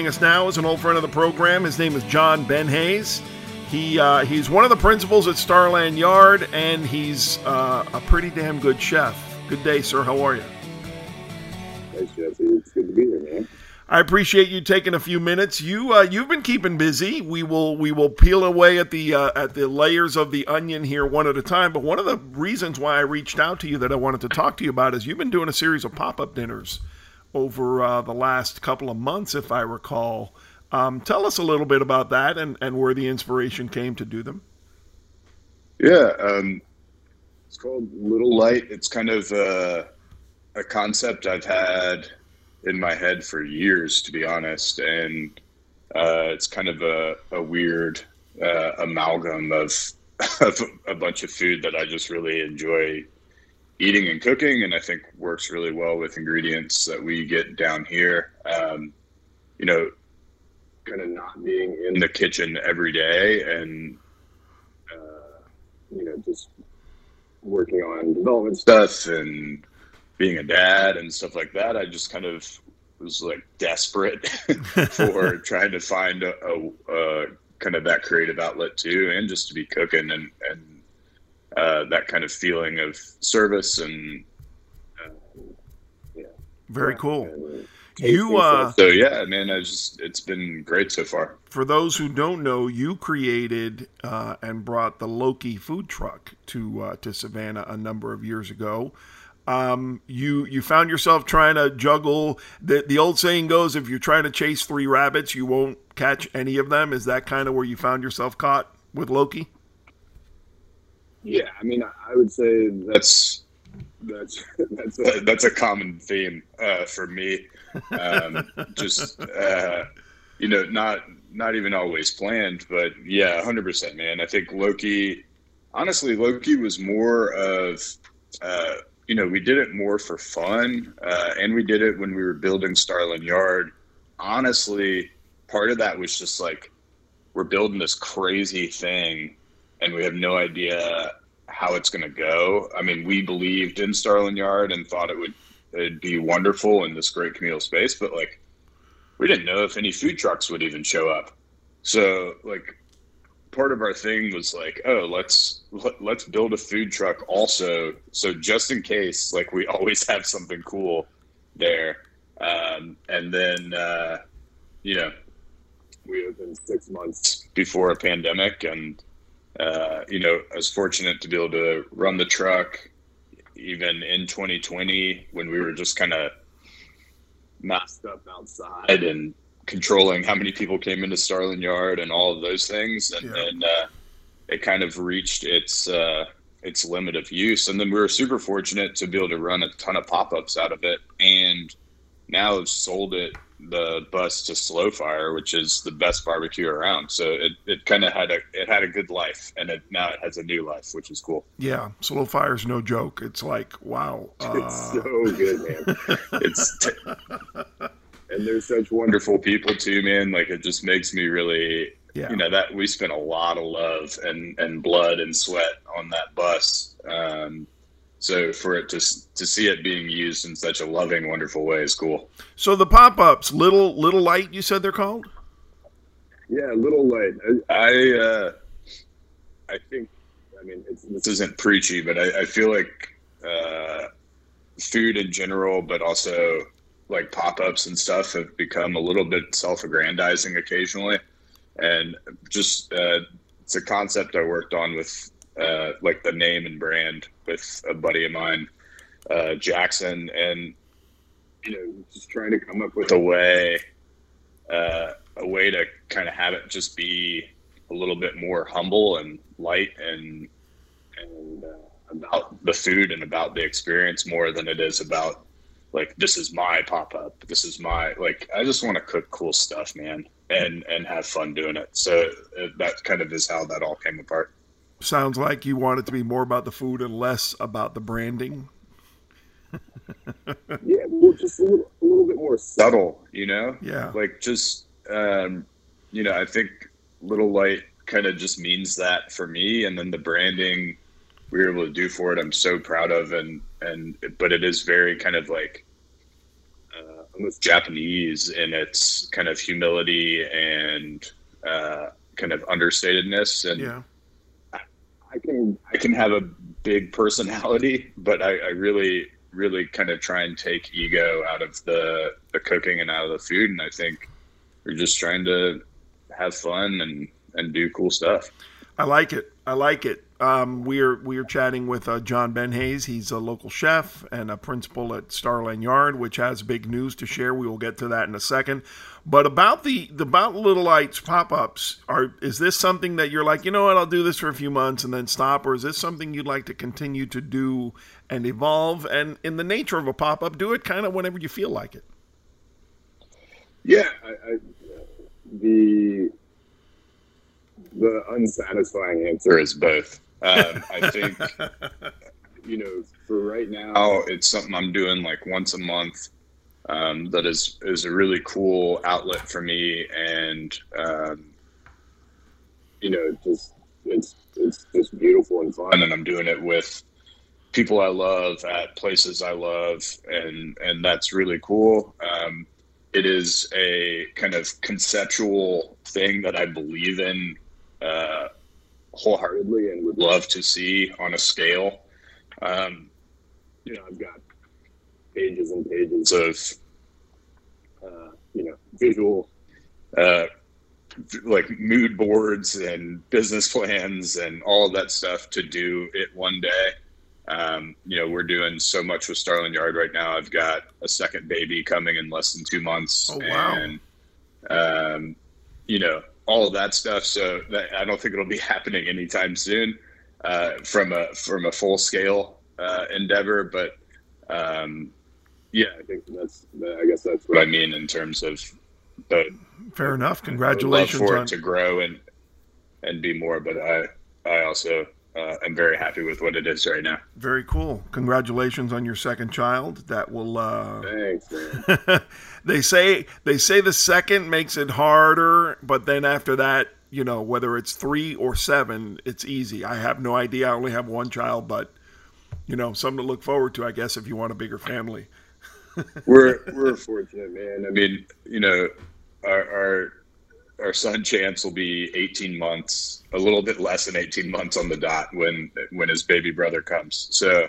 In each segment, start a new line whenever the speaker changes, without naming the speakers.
joining us now is an old friend of the program. His name is John Ben-Hayes. He's one of the principals at Starland Yard, and he's a pretty damn good chef. Good day, sir. How are you?
Thanks, Jesse. It's good to be here, man.
I appreciate you taking a few minutes. You've been keeping busy. We will peel away at the layers of the onion here one at a time. But one of the reasons why I reached out to you that I wanted to talk to you about is you've been doing a series of pop-up dinners over the last couple of months, if I recall. Tell us a little bit about that and where the inspiration came to do them.
Yeah, it's called Little Light. It's kind of a concept I've had in my head for years, to be honest, and it's kind of a weird amalgam of a bunch of food that I just really enjoy eating and cooking, and I think works really well with ingredients that we get down here. Kind of not being in the kitchen every day and just working on development stuff and being a dad and stuff like that, I just kind of was like desperate for trying to find a kind of that creative outlet too, and just to be cooking and that kind of feeling of service and
very cool.
So yeah, man, it's been great so far.
For those who don't know, you created and brought the Loki food truck to Savannah a number of years ago. You found yourself trying to juggle. The old saying goes, if you're trying to chase 3 rabbits, you won't catch any of them. Is that kind of where you found yourself caught with Loki?
Yeah, I mean, I would say that's a common theme for me. Not even always planned, but yeah, 100%, man. I think Loki was more of, we did it more for fun, and we did it when we were building Starland Yard. Honestly, part of that was just like, we're building this crazy thing and we have no idea how it's going to go. I mean, we believed in Starland Yard and thought it'd be wonderful in this great communal space, but like, we didn't know if any food trucks would even show up. So like, part of our thing was like, oh, let's build a food truck also, so just in case, like, we always have something cool there. And then we opened 6 months before a pandemic, and I was fortunate to be able to run the truck even in 2020 when we were just kind of masked up outside and controlling how many people came into Starland Yard and all of those things. And it kind of reached its limit of use. And then we were super fortunate to be able to run a ton of pop-ups out of it. And now have sold the bus to Slow Fire, which is the best barbecue around. So it kind of had a good life, and now it has a new life, which is cool.
Yeah, Slow Fire's no joke. It's like, wow.
It's so good, man. And they're such wonderful people too, man. Like, it just makes me really, that we spent a lot of love and blood and sweat on that bus. So for it to see it being used in such a loving, wonderful way is cool.
So the pop-ups, Little Light, you said they're called?
Yeah, Little Light. I think, I mean, this isn't preachy, but I feel like food in general, but also like pop-ups and stuff, have become a little bit self-aggrandizing occasionally. And just it's a concept I worked on with like the name and brand with a buddy of mine, Jackson, and just trying to come up with a way to kind of have it just be a little bit more humble and light and about the food and about the experience more than it is about like, this is my pop-up, this is my, like, I just want to cook cool stuff, man, and have fun doing it. So that kind of is how that all came apart.
Sounds like you want it to be more about the food and less about the branding.
Yeah, well, just a little bit more subtle,
Yeah.
Like, just, I think Little Light kind of just means that for me. And then the branding we were able to do for it, I'm so proud of. But it is very kind of like almost Japanese in its kind of humility and kind of understatedness. And
Yeah.
I can have a big personality, but I really, really kind of try and take ego out of the cooking and out of the food. And I think we're just trying to have fun and do cool stuff.
I like it. I like it. We are chatting with John Benhays. He's a local chef and a principal at Starland Yard, which has big news to share. We will get to that in a second. But about about Little Lights pop-ups, is this something that you're like, you know what, I'll do this for a few months and then stop, or is this something you'd like to continue to do and evolve? And in the nature of a pop-up, do it kind of whenever you feel like it.
Yeah, the unsatisfying answer is both. I think, for right now,
it's something I'm doing like once a month. That is a really cool outlet for me, and it's just beautiful and fun. And I'm doing it with people I love at places I love, and that's really cool. It is a kind of conceptual thing that I believe in wholeheartedly and would love to see on a scale.
I've got pages and pages of visual
like mood boards and business plans and all of that stuff to do it one day. We're doing so much with Starland Yard right now. I've got a second baby coming in less than 2 months.
Oh, wow.
And all of that stuff. So I don't think it'll be happening anytime soon from a full scale endeavor. But I think I guess that's what I mean in terms of. But
fair enough. Congratulations
I would love for it to grow and be more. But I also am very happy with what it is right now.
Very cool. Congratulations on your second child. That will.
Thanks, man.
They say the second makes it harder, but then after that, whether it's 3 or 7, it's easy. I have no idea. I only have one child, but something to look forward to, I guess, if you want a bigger family.
We're fortunate, man.
I mean, our son Chance will be 18 months, a little bit less than 18 months on the dot when his baby brother comes. So,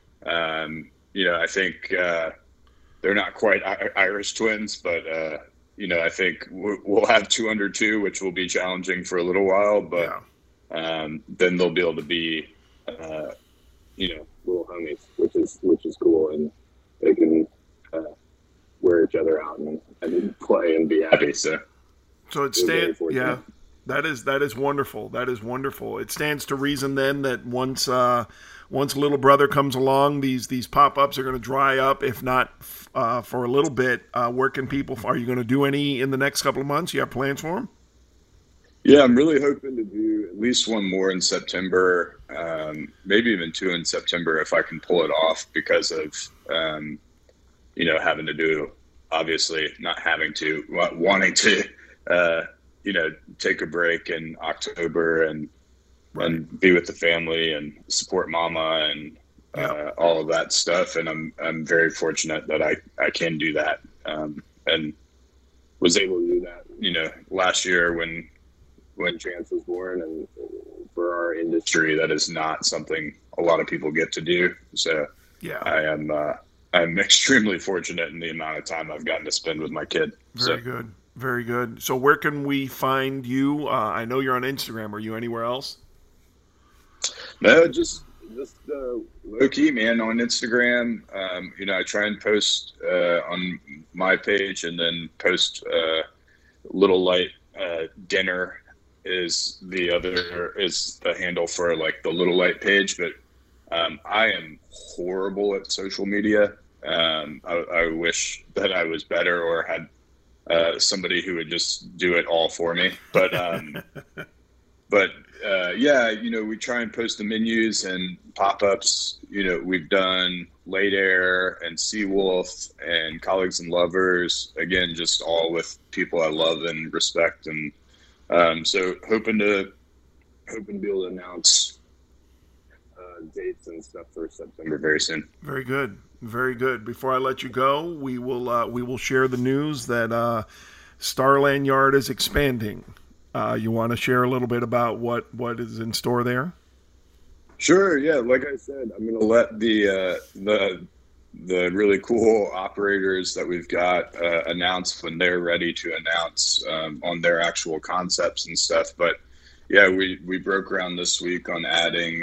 I think they're not quite Irish twins, but I think we'll have 2 under 2, which will be challenging for a little while. But then they'll be able to be,
little homies, which is cool, and they can wear each other out and play and be happy. So
it stands. Yeah, that is wonderful. That is wonderful. It stands to reason then that once little brother comes along, these pop-ups are going to dry up, if not for a little bit. Where can people? Are you going to do any in the next couple of months? You have plans for them?
Yeah, I'm really hoping to do at least one more in September, maybe even 2 in September if I can pull it off because of, having to do, obviously not having to, wanting to, take a break in October and be with the family and support mama and all of that stuff. And I'm very fortunate that I can do that and was able to do that, last year when Chance was born, and for our industry, that is not something a lot of people get to do. So I'm extremely fortunate in the amount of time I've gotten to spend with my kid.
Very good. Very good. So where can we find you? I know you're on Instagram. Are you anywhere else?
No, just low key, man, on Instagram. I try and post on my page and then post Little Light dinner is the handle for like the Little Light page, but I am horrible at social media. I wish that I was better or had somebody who would just do it all for me. But we try and post the menus and pop-ups. We've done Late Air and Seawolf and Colleagues and Lovers. Again, just all with people I love and respect, and so hoping to be able to announce
dates and stuff for September
very soon.
Very good. Very good. Before I let you go, we will share the news that Starland Yard is expanding. You want to share a little bit about what is in store there?
Sure. Yeah. Like I said, I'm going to let the really cool operators that we've got announce when they're ready to announce on their actual concepts and stuff. But yeah, we broke ground this week on adding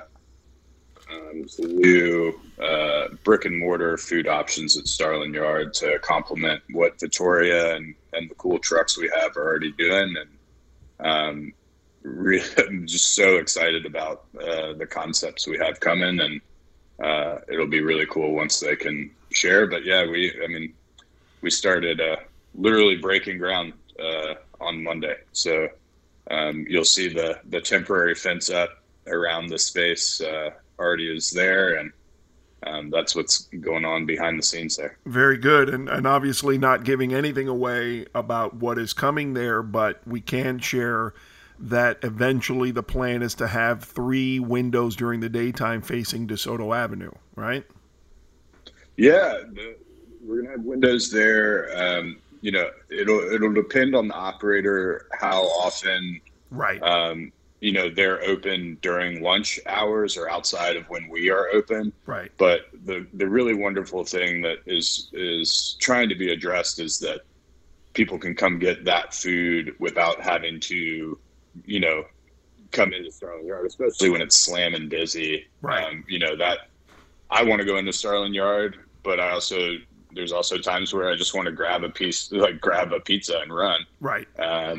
some new brick and mortar food options at Starland Yard to complement what Vittoria and the cool trucks we have are already doing. And really, I'm just so excited about the concepts we have coming, and it'll be really cool once they can share. But yeah, we started literally breaking ground on Monday. So you'll see the temporary fence up around the space already is there, and that's what's going on behind the scenes there.
Very good, and obviously not giving anything away about what is coming there, but we can share that eventually the plan is to have 3 windows during the daytime facing DeSoto Avenue, right?
Yeah, we're gonna have windows there. It'll depend on the operator how often,
right?
They're open during lunch hours or outside of when we are open.
Right.
But the really wonderful thing that is trying to be addressed is that people can come get that food without having to, come into Starland Yard, especially when it's slamming busy.
Right.
That I want to go into Starland Yard, but there's also times where I just want to grab a pizza and run.
Right.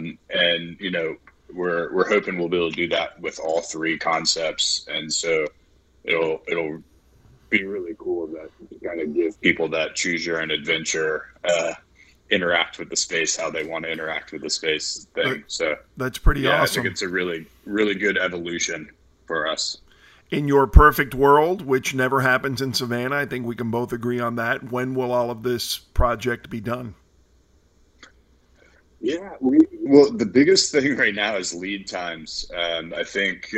We're hoping we'll be able to do that with all 3 concepts, and so it'll be really cool that kind of give people that choose your own adventure, interact with the space how they want to interact with the space thing. So
that's pretty awesome.
I think it's a really, really good evolution for us.
In your perfect world, which never happens in Savannah, I think we can both agree on that. When will all of this project be done?
Yeah, well, the biggest thing right now is lead times. I think,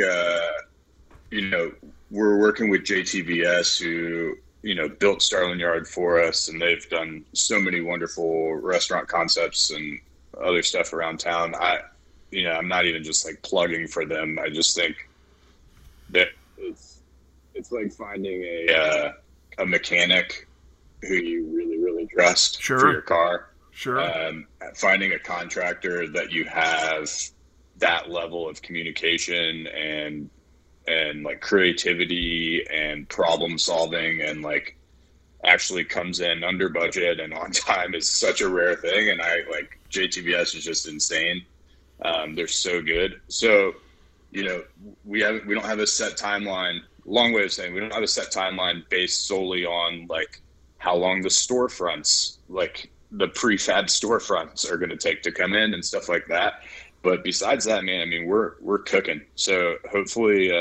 we're working with JTBS who, built Starland Yard for us, and they've done so many wonderful restaurant concepts and other stuff around town. I'm not even just like plugging for them. I just think that it's like finding a mechanic who you really, really trust for your car.
Sure.
Finding a contractor that you have that level of communication and like creativity and problem solving and like actually comes in under budget and on time is such a rare thing. And JTBS is just insane. They're so good. So, we don't have a set timeline. Long way of saying we don't have a set timeline based solely on like how long the storefronts, like the prefab storefronts, are going to take to come in and stuff like that. But besides that, man, we're cooking. So hopefully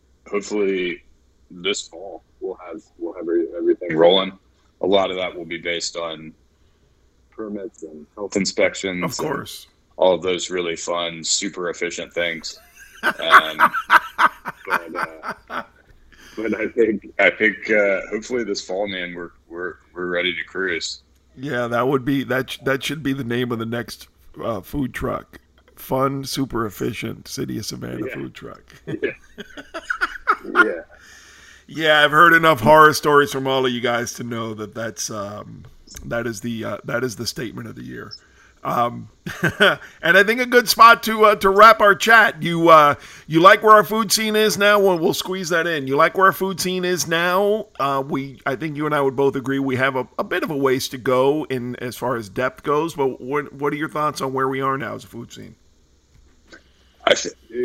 this fall we'll have everything rolling. A lot of that will be based on permits and health inspections.
Of course.
All of those really fun, super efficient things. But I think hopefully this fall, man, we're ready to cruise.
Yeah, that should be the name of the next food truck. Fun, super efficient City of Savannah food truck.
Yeah.
Yeah, I've heard enough horror stories from all of you guys to know that is the statement of the year. And I think a good spot to wrap our chat. You like where our food scene is now? Well, we'll squeeze that in. You like where our food scene is now? I think you and I would both agree we have a bit of a ways to go in as far as depth goes. But what are your thoughts on where we are now as a food scene?
I've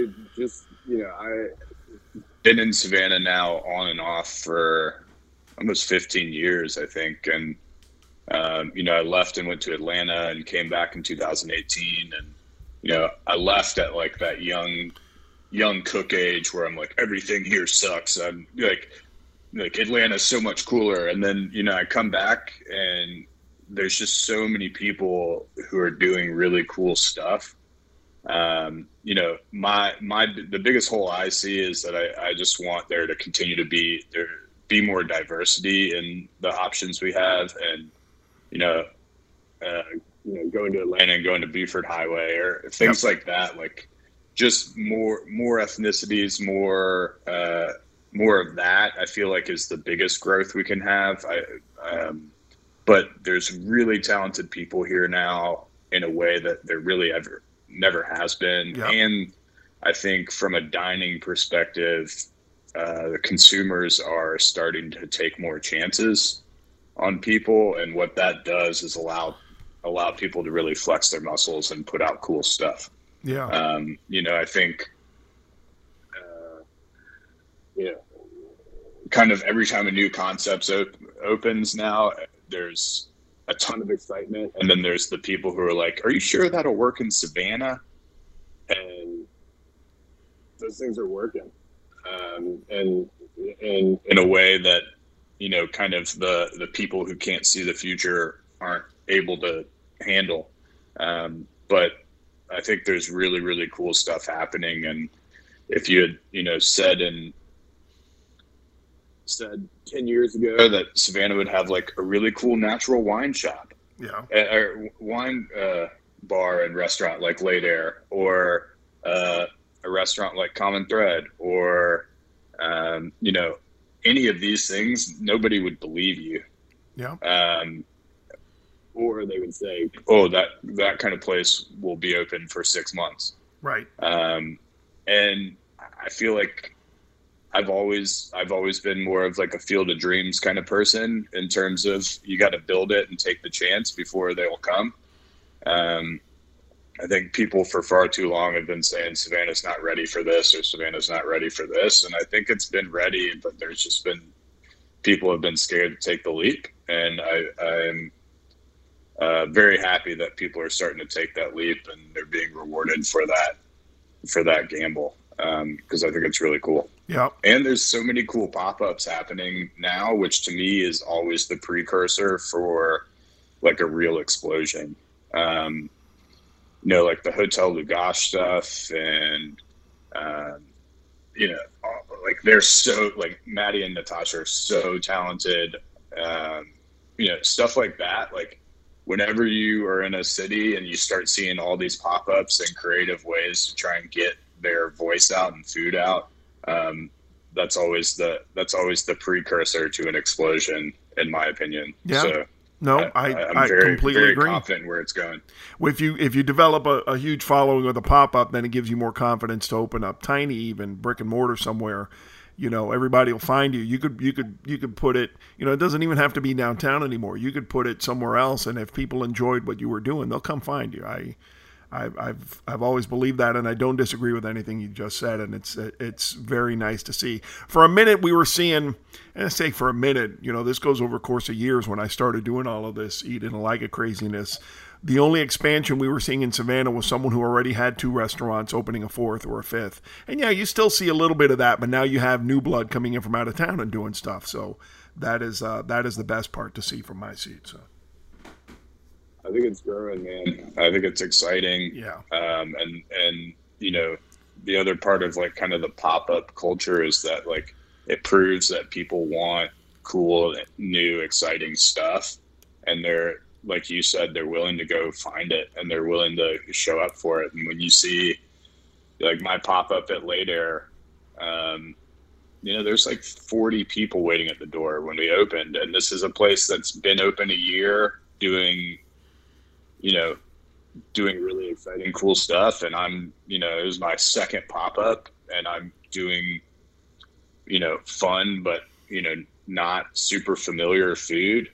been in Savannah now on and off for almost 15 years, I think, and. I left and went to Atlanta and came back in 2018. And, I left at like that young cook age where I'm like, everything here sucks. I'm like Atlanta's so much cooler. And then, I come back and there's just so many people who are doing really cool stuff. You know, the biggest hole I see is that I just want there to continue to be more diversity in the options we have, and you know, going to Atlanta and going to Buford Highway or things like that, like just more ethnicities, more of that. I feel like is the biggest growth we can have. But there's really talented people here now in a way that there really never has been.
Yep.
And I think from a dining perspective, the consumers are starting to take more chances on people. And what that does is allow people to really flex their muscles and put out cool stuff.
Yeah.
You know, I think, kind of every time a new concept opens now, there's a ton of excitement. And then there's the people who are like, are you sure that'll work in Savannah?
And those things are working. And
in a way that, you know, kind of the people who can't see the future aren't able to handle. But I think there's really, really cool stuff happening. And if you had, you know, said 10 years ago that Savannah would have like a really cool natural wine shop, or wine bar and restaurant like Late Air, or a restaurant like Common Thread, or you know, any of these things, nobody would believe you.
Yeah.
Or they would say, "Oh, that kind of place will be open for 6 months."
Right.
And I feel like I've always been more of like a field of dreams kind of person in terms of you got to build it and take the chance before they will come. I think people for far too long have been saying Savannah's not ready for this or Savannah's not ready for this. And I think it's been ready, but there's just been people have been scared to take the leap. And I'm very happy that people are starting to take that leap and they're being rewarded for that gamble. Because I think it's really cool.
Yeah.
And there's so many cool pop-ups happening now, which to me is always the precursor for like a real explosion. You know, like the Hotel Lugash stuff and, you know, like they're so, like Maddie and Natasha are so talented. You know, stuff like that. Like whenever you are in a city and you start seeing all these pop-ups and creative ways to try and get their voice out and food out, that's always the precursor to an explosion, in my opinion.
Yeah.
So
no,
I'm
very, completely
very
agree.
confident where it's going.
If you develop a huge following with a pop-up, then it gives you more confidence to open up tiny, even brick and mortar somewhere. You know, everybody will find you. You could put it, you know, it doesn't even have to be downtown anymore. You could put it somewhere else, and if people enjoyed what you were doing, they'll come find you. I've always believed that, and I don't disagree with anything you just said, and it's very nice to see. For a minute, we were seeing, and I say for a minute, you know, this goes over a course of years when I started doing all of this Eat and Like It craziness. The only expansion we were seeing in Savannah was someone who already had 2 restaurants opening a 4th or a 5th. And yeah, you still see a little bit of that, but now you have new blood coming in from out of town and doing stuff. So that is the best part to see from my seat. So
I think it's growing, man. I think it's exciting.
Yeah.
And you know, the other part of like kind of the pop-up culture is that like it proves that people want cool, new, exciting stuff, and they're, like you said, they're willing to go find it and they're willing to show up for it. And when you see like my pop-up at Late Air, you know, there's like 40 people waiting at the door when we opened, and this is a place that's been open a year doing really exciting, cool stuff. And I'm, you know, it was my second pop-up and I'm doing, you know, fun, but, you know, not super familiar food.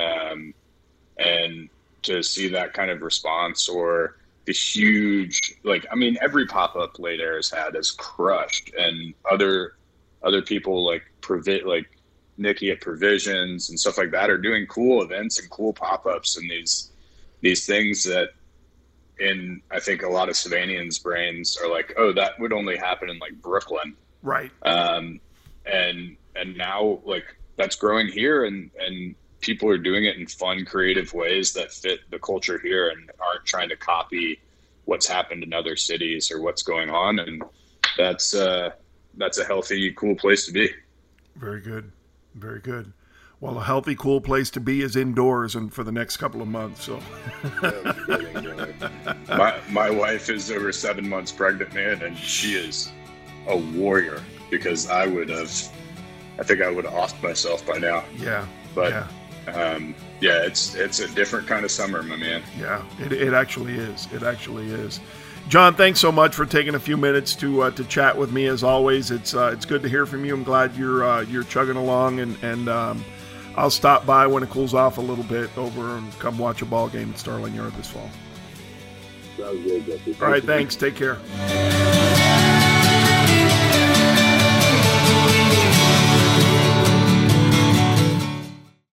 And to see that kind of response, or the huge, like, I mean, every pop-up Late Air has had is crushed, and other people like Nikki at Provisions and stuff like that are doing cool events and cool pop-ups and these things that in, I think, a lot of Savannians' brains are like, oh, that would only happen in like Brooklyn.
right.
And now like that's growing here, and people are doing it in fun, creative ways that fit the culture here and aren't trying to copy what's happened in other cities or what's going on. And that's a healthy, cool place to be.
Very good. Very good. Well, a healthy, cool place to be is indoors and for the next couple of months. So,
my wife is over 7 months pregnant, man, and she is a warrior, because I think I would have offed myself by now.
Yeah.
But it's a different kind of summer, my man.
Yeah, it actually is. It actually is. John, thanks so much for taking a few minutes to chat with me. As always, it's good to hear from you. I'm glad you're chugging along, and I'll stop by when it cools off a little bit over and come watch a ball game at Starling Yard this fall.
Sounds good, Jesse.
All right, thanks. Take care.